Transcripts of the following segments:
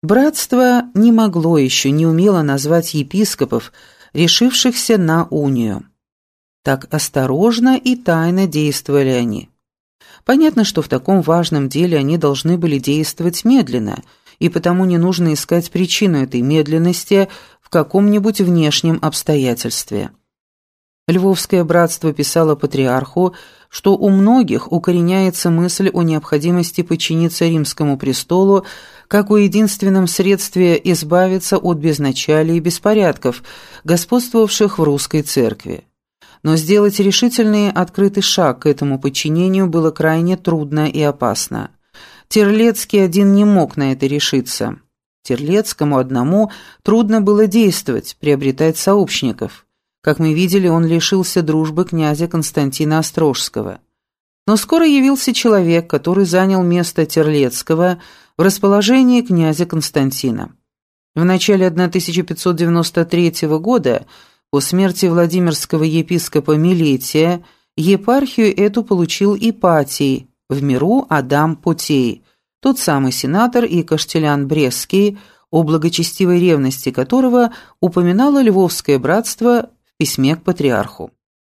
Братство не могло еще, не умело назвать епископов, решившихся на унию. Так осторожно и тайно действовали они. Понятно, что в таком важном деле они должны были действовать медленно, и потому не нужно искать причину этой медленности в каком-нибудь внешнем обстоятельстве. Львовское братство писало патриарху, что у многих укореняется мысль о необходимости подчиниться римскому престолу как о единственном средстве избавиться от безначалия и беспорядков, господствовавших в русской церкви. Но сделать решительный открытый шаг к этому подчинению было крайне трудно и опасно. Терлецкий один не мог на это решиться. Терлецкому одному трудно было действовать, приобретать сообщников. Как мы видели, он лишился дружбы князя Константина Острожского. Но скоро явился человек, который занял место Терлецкого в расположении князя Константина. В начале 1593 года, по смерти Владимирского епископа Милетия, епархию эту получил Ипатий, в миру Адам Потей, тот самый сенатор и каштелян Брестский, о благочестивой ревности которого упоминало Львовское братство в письме к патриарху.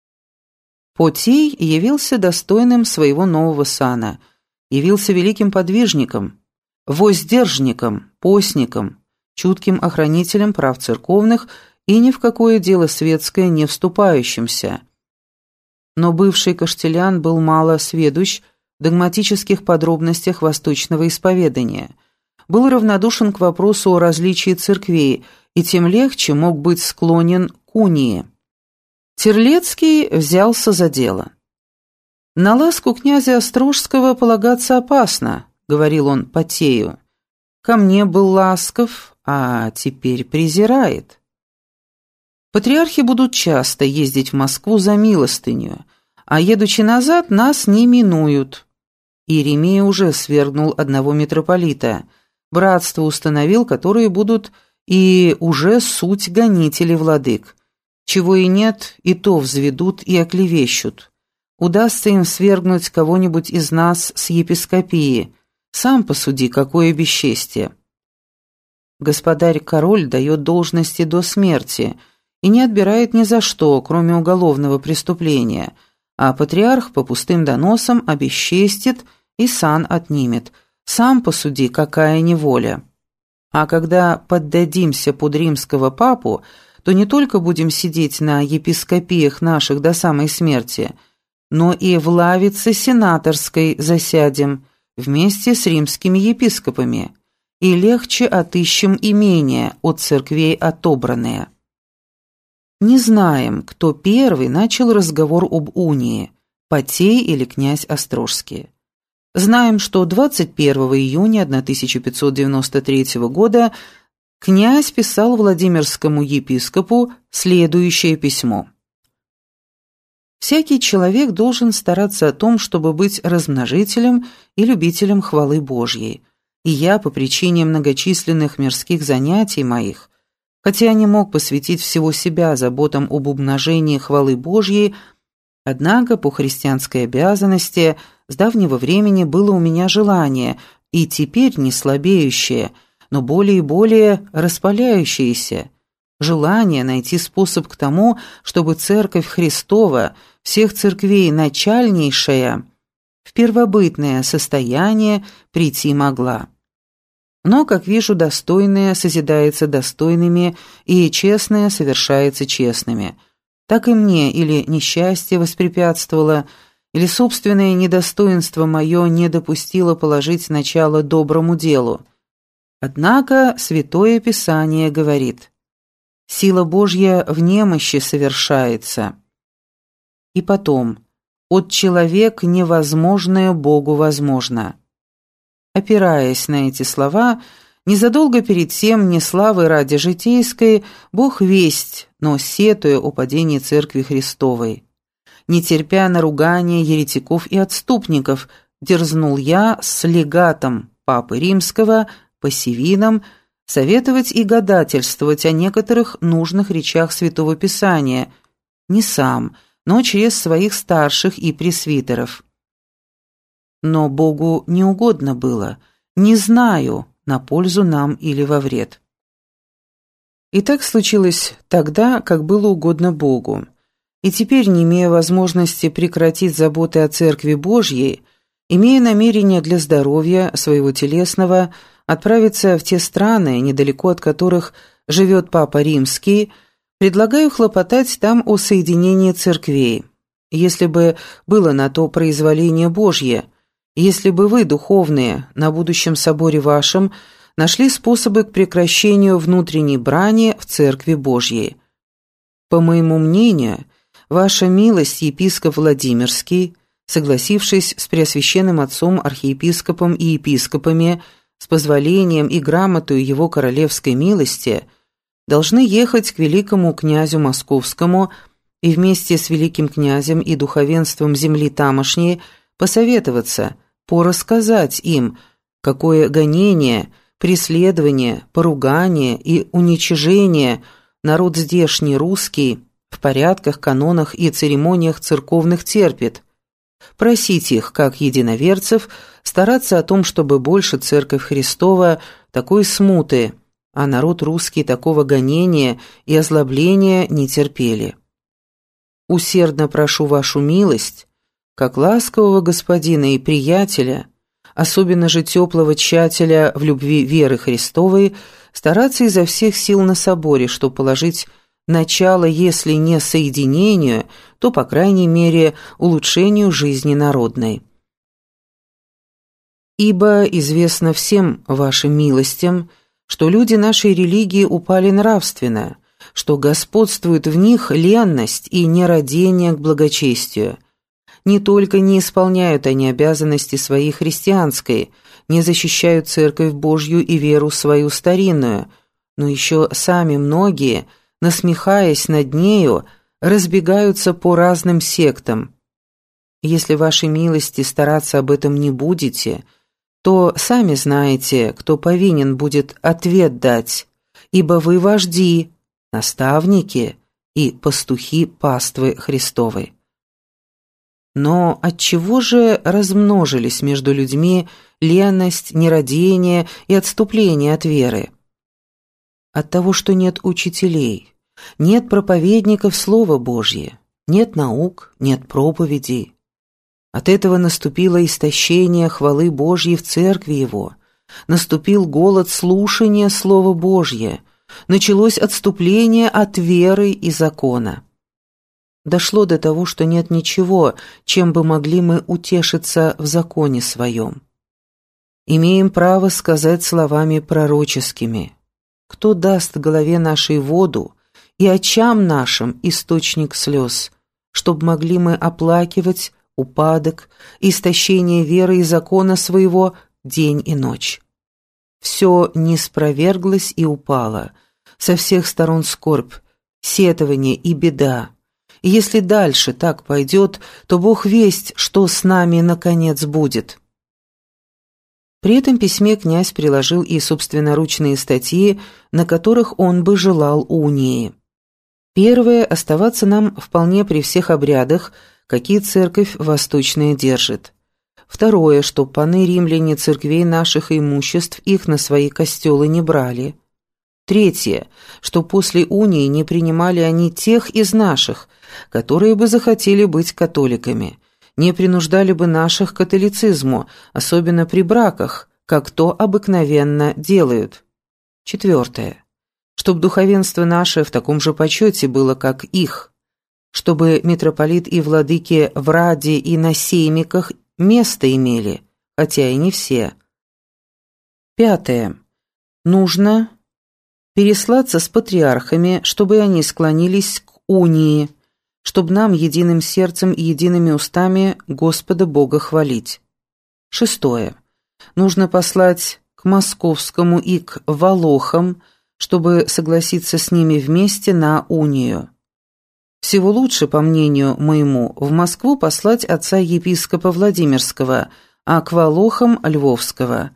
Потей явился достойным своего нового сана, явился великим подвижником, воздержником, постником, чутким охранителем прав церковных и ни в какое дело светское не вступающимся. Но бывший каштелян был мало сведущ в догматических подробностях восточного исповедания, был равнодушен к вопросу о различии церквей и тем легче мог быть склонен к унии. Терлецкий взялся за дело. «На ласку князя Острожского полагаться опасно», — говорил он Потею. «Ко мне был ласков, а теперь презирает. Патриархи будут часто ездить в Москву за милостыню, а едучи назад нас не минуют». Иеремия уже свергнул одного митрополита, братство установил, которые будут и уже суть гонители владык. Чего и нет, и то взведут и оклевещут. Удастся им свергнуть кого-нибудь из нас с епископии. Сам посуди, какое бесчестие. Господарь-король дает должности до смерти и не отбирает ни за что, кроме уголовного преступления, а патриарх по пустым доносам обесчестит и сан отнимет. Сам посуди, какая неволя. А когда поддадимся под римского папу, то не только будем сидеть на епископиях наших до самой смерти, но и в лавице сенаторской засядем вместе с римскими епископами, и легче отыщем имения от церквей отобранные. Не знаем, кто первый начал разговор об унии, Потей или князь Острожский. Знаем, что 21 июня 1593 года князь писал Владимирскому епископу следующее письмо. «Всякий человек должен стараться о том, чтобы быть размножителем и любителем хвалы Божьей, и я по причине многочисленных мирских занятий моих, хотя не мог посвятить всего себя заботам об умножении хвалы Божьей, однако по христианской обязанности с давнего времени было у меня желание, и теперь не слабеющее, но более и более распаляющееся, желание найти способ к тому, чтобы Церковь Христова, всех церквей начальнейшая, в первобытное состояние прийти могла. Но, как вижу, достойное созидается достойными, и честное совершается честными. Так и мне или несчастье воспрепятствовало, или собственное недостоинство мое не допустило положить начало доброму делу. Однако Святое Писание говорит: «Сила Божья в немощи совершается». И потом: «От человека невозможное Богу возможно». Опираясь на эти слова, незадолго перед тем, не славы ради житейской, Бог весть, но сетуя о падении Церкви Христовой. Не терпя наругания еретиков и отступников, дерзнул я с легатом Папы Римского, Пассивином, советовать и гадательствовать о некоторых нужных речах Святого Писания, не сам, но через своих старших и пресвитеров. Но Богу не угодно было, не знаю, на пользу нам или во вред. И так случилось тогда, как было угодно Богу. И теперь, не имея возможности прекратить заботы о Церкви Божьей, имея намерение для здоровья своего телесного отправиться в те страны, недалеко от которых живет Папа Римский, предлагаю хлопотать там о соединении церквей. Если бы было на то произволение Божье, если бы вы, духовные, на будущем соборе вашем, нашли способы к прекращению внутренней брани в Церкви Божьей. По моему мнению, ваша милость, епископ Владимирский, согласившись с Преосвященным Отцом, архиепископом и епископами, с позволением и грамотою его королевской милости, должны ехать к великому князю Московскому и вместе с великим князем и духовенством земли тамошней посоветоваться, порассказать им, какое гонение, преследование, поругание и уничижение народ здешний русский в порядках, канонах и церемониях церковных терпит, просить их, как единоверцев, стараться о том, чтобы больше Церковь Христова такой смуты, а народ русский такого гонения и озлобления не терпели. Усердно прошу вашу милость, как ласкового господина и приятеля, особенно же теплого тщателя в любви веры Христовой, стараться изо всех сил на соборе, чтобы положить начало, если не соединению, то, по крайней мере, улучшению жизни народной. Ибо известно всем вашим милостям, что люди нашей религии упали нравственно, что господствует в них ленность и нерадение к благочестию. Не только не исполняют они обязанности своей христианской, не защищают Церковь Божью и веру свою старинную, но еще сами многие, насмехаясь над нею, разбегаются по разным сектам. Если вашей милости стараться об этом не будете, то сами знаете, кто повинен будет ответ дать, ибо вы вожди, наставники и пастухи паствы Христовой. Но отчего же размножились между людьми леность, нерадение и отступление от веры? От того, что нет учителей, нет проповедников Слова Божье, нет наук, нет проповедей. От этого наступило истощение хвалы Божьей в Церкви Его, наступил голод слушания Слова Божье, началось отступление от веры и закона. Дошло до того, что нет ничего, чем бы могли мы утешиться в законе своем. Имеем право сказать словами пророческими: «Кто даст голове нашей воду и очам нашим источник слез, чтоб могли мы оплакивать упадок, истощение веры и закона своего день и ночь». Все ниспроверглось и упало, со всех сторон скорбь, сетование и беда. И если дальше так пойдет, то Бог весть, что с нами наконец будет. При этом письме князь приложил и собственноручные статьи, на которых он бы желал унии. Первое – оставаться нам вполне при всех обрядах, какие церковь восточная держит. Второе, что паны римляне церквей наших и имуществ их на свои костелы не брали. Третье, что после унии не принимали они тех из наших, которые бы захотели быть католиками, не принуждали бы наших к католицизму, особенно при браках, как то обыкновенно делают. Четвертое, чтоб духовенство наше в таком же почете было, как их, чтобы митрополит и владыки в Раде и на сеймиках место имели, хотя и не все. Пятое, нужно переслаться с патриархами, чтобы они склонились к унии, чтобы нам единым сердцем и едиными устами Господа Бога хвалить. Шестое. Нужно послать к московскому и к волохам, чтобы согласиться с ними вместе на унию. Всего лучше, по мнению моему, в Москву послать отца-епископа Владимирского, а к волохам – Львовского.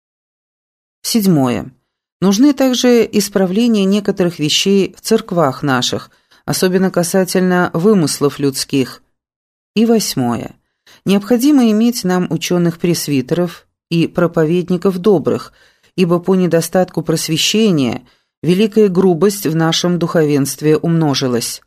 Седьмое. Нужны также исправления некоторых вещей в церквах наших, особенно касательно вымыслов людских. И восьмое. Необходимо иметь нам ученых-пресвитеров и проповедников добрых, ибо по недостатку просвещения великая грубость в нашем духовенстве умножилась.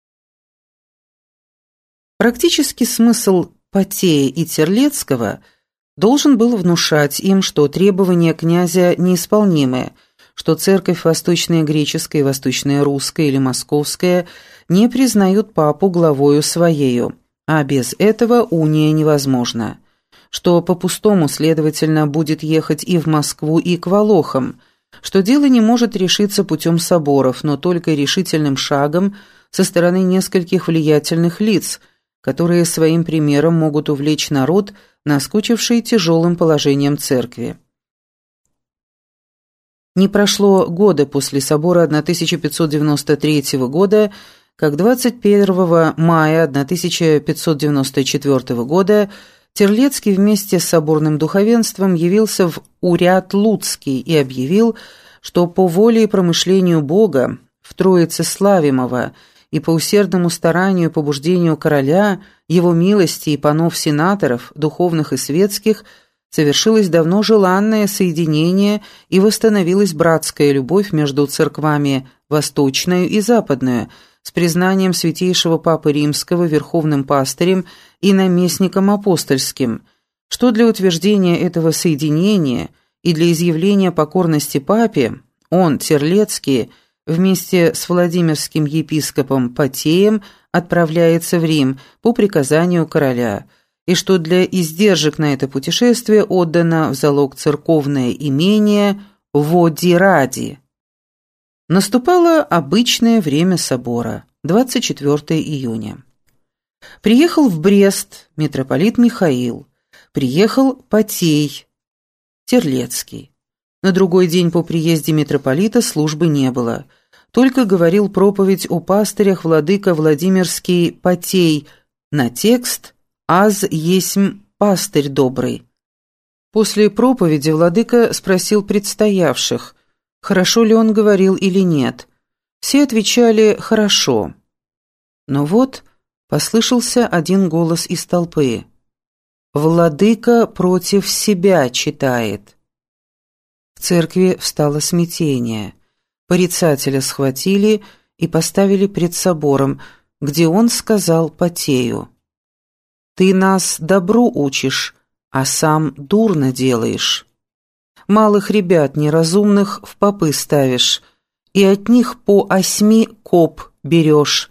Практический смысл Потея и Терлецкого должен был внушать им, что требования князя неисполнимы, что церковь восточная греческая, восточная русская или московская не признают папу главою своею, а без этого уния невозможна, что по-пустому, следовательно, будет ехать и в Москву, и к Волохам, что дело не может решиться путем соборов, но только решительным шагом со стороны нескольких влиятельных лиц, которые своим примером могут увлечь народ, наскучивший тяжелым положением церкви. Не прошло года после собора 1593 года, как 21 мая 1594 года Терлецкий вместе с соборным духовенством явился в Уряд Луцкий и объявил, что по воле и промышлению Бога, в Троице славимого и по усердному старанию и побуждению короля, его милости и панов сенаторов, духовных и светских, совершилось давно желанное соединение и восстановилась братская любовь между церквами восточную и западную, с признанием святейшего Папы Римского верховным пастырем и наместником апостольским, что для утверждения этого соединения и для изъявления покорности Папе он, Терлецкий, вместе с Владимирским епископом Потеем отправляется в Рим по приказанию короля, и что для издержек на это путешествие отдано в залог церковное имение Води ради. Наступало обычное время собора, 24 июня. Приехал в Брест митрополит Михаил, приехал Потей, Терлецкий. На другой день по приезде митрополита службы не было, только говорил проповедь о пастырях владыка Владимирский Потей на текст «Аз есмь пастырь добрый». После проповеди владыка спросил предстоявших, хорошо ли он говорил или нет. Все отвечали «хорошо». Но вот послышался один голос из толпы. «Владыка против себя читает». В церкви встало смятение. Порицателя схватили и поставили пред собором, где он сказал Потею: «Ты нас добру учишь, а сам дурно делаешь. Малых ребят неразумных в попы ставишь, и от них по 8 коп берешь».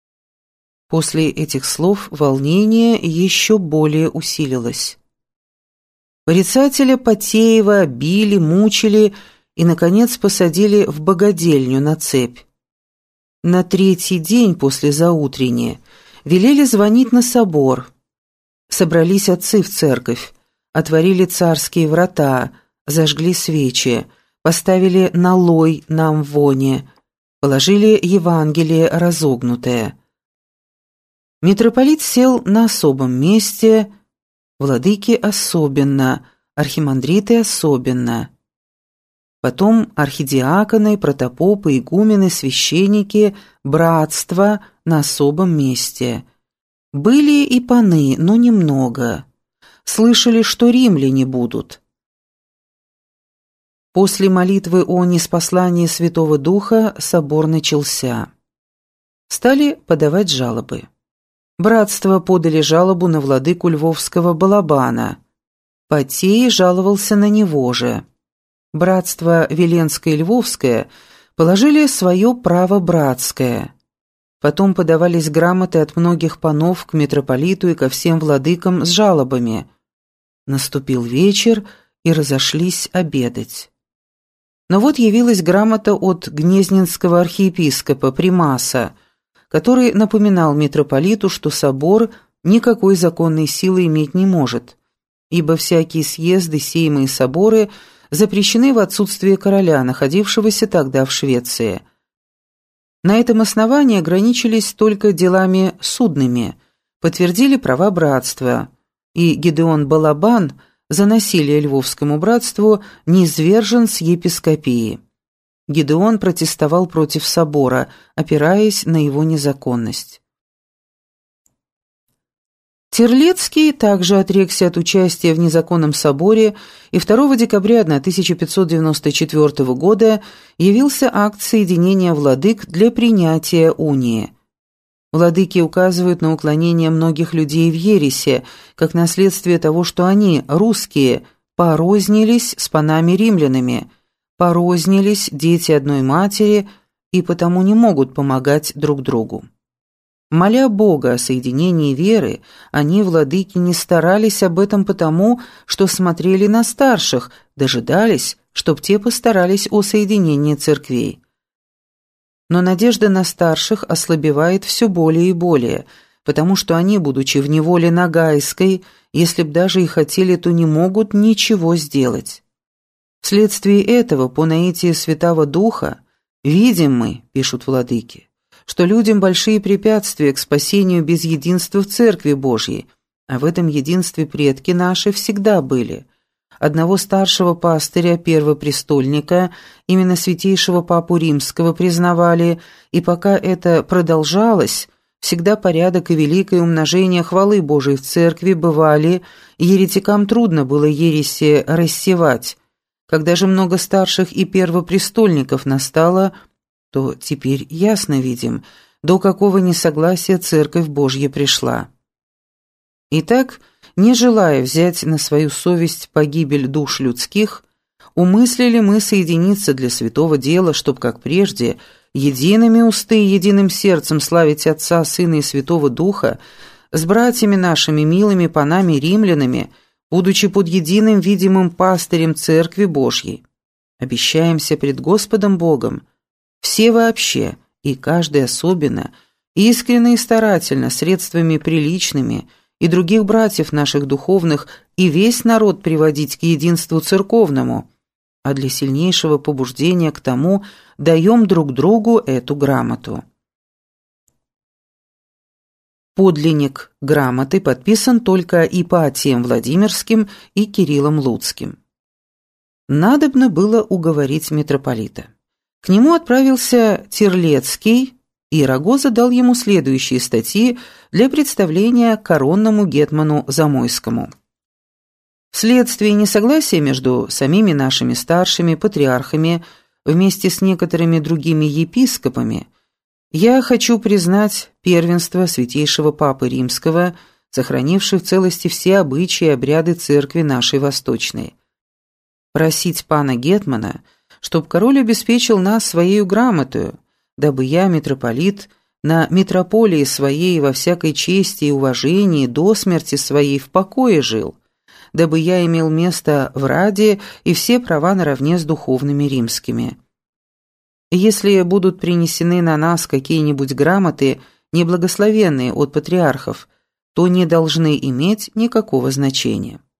После этих слов волнение еще более усилилось. Порицателя Потеева били, мучили и, наконец, посадили в богадельню на цепь. На третий день после заутренне велели звонить на собор. Собрались отцы в церковь, отворили царские врата, зажгли свечи, поставили налой на амвоне, положили Евангелие разогнутое. Митрополит сел на особом месте, владыки особенно, архимандриты особенно. Потом архидиаконы, протопопы, игумены, священники, братство на особом месте. Были и паны, но немного. Слышали, что римляне будут. После молитвы о ниспослании Святого Духа собор начался. Стали подавать жалобы. Братство подали жалобу на владыку Львовского Балабана. Потей жаловался на него же. Братство Веленское и Львовское положили свое право братское. Потом подавались грамоты от многих панов к митрополиту и ко всем владыкам с жалобами. Наступил вечер, и разошлись обедать. Но вот явилась грамота от гнезненского архиепископа Примаса, который напоминал митрополиту, что собор никакой законной силы иметь не может, ибо всякие съезды, сеймы и соборы запрещены в отсутствие короля, находившегося тогда в Швеции. На этом основании ограничились только делами судными, подтвердили права братства, и Гедеон Балабан за насилие Львовскому братству низвержен с епископии. Гедеон протестовал против собора, опираясь на его незаконность. Терлецкий также отрекся от участия в незаконном соборе и 2 декабря 1594 года явился акт соединения владык для принятия унии. Владыки указывают на уклонение многих людей в ереси, как на следствие того, что они, русские, порознились с панами-римлянами, порознились дети одной матери и потому не могут помогать друг другу. Моля Бога о соединении веры, они, владыки, не старались об этом потому, что смотрели на старших, дожидались, чтоб те постарались о соединении церквей. Но надежда на старших ослабевает все более и более, потому что они, будучи в неволе нагайской, если б даже и хотели, то не могут ничего сделать. Вследствие этого, по наитию Святого Духа, видим мы, пишут владыки, что людям большие препятствия к спасению без единства в Церкви Божьей, а в этом единстве предки наши всегда были. Одного старшего пастыря, первопрестольника, именно святейшего Папу Римского признавали, и пока это продолжалось, всегда порядок и великое умножение хвалы Божией в Церкви бывали, и еретикам трудно было ереси рассевать. Когда же много старших и первопрестольников настало, то теперь ясно видим, до какого несогласия Церковь Божья пришла. Итак, не желая взять на свою совесть погибель душ людских, умыслили мы соединиться для святого дела, чтоб, как прежде, едиными усты и единым сердцем славить Отца, Сына и Святого Духа, с братьями нашими, милыми панами римлянами, будучи под единым видимым пастырем Церкви Божьей. Обещаемся пред Господом Богом, все вообще, и каждый особенно, искренне и старательно, средствами приличными, и других братьев наших духовных, и весь народ приводить к единству церковному, а для сильнейшего побуждения к тому даем друг другу эту грамоту. Подлинник грамоты подписан только Ипатием Владимирским и Кириллом Луцким. Надобно было уговорить митрополита. К нему отправился Терлецкий, и Рагоза дал ему следующие статьи для представления коронному гетману Замойскому. Вследствие несогласия между самими нашими старшими патриархами вместе с некоторыми другими епископами, я хочу признать первенство святейшего Папы Римского, сохранивший в целости все обычаи и обряды церкви нашей Восточной. Просить пана гетмана, чтоб король обеспечил нас своею грамотою, дабы я, митрополит, на митрополии своей во всякой чести и уважении до смерти своей в покое жил, дабы я имел место в Раде и все права наравне с духовными римскими. Если будут принесены на нас какие-нибудь грамоты, неблагословенные от патриархов, то не должны иметь никакого значения.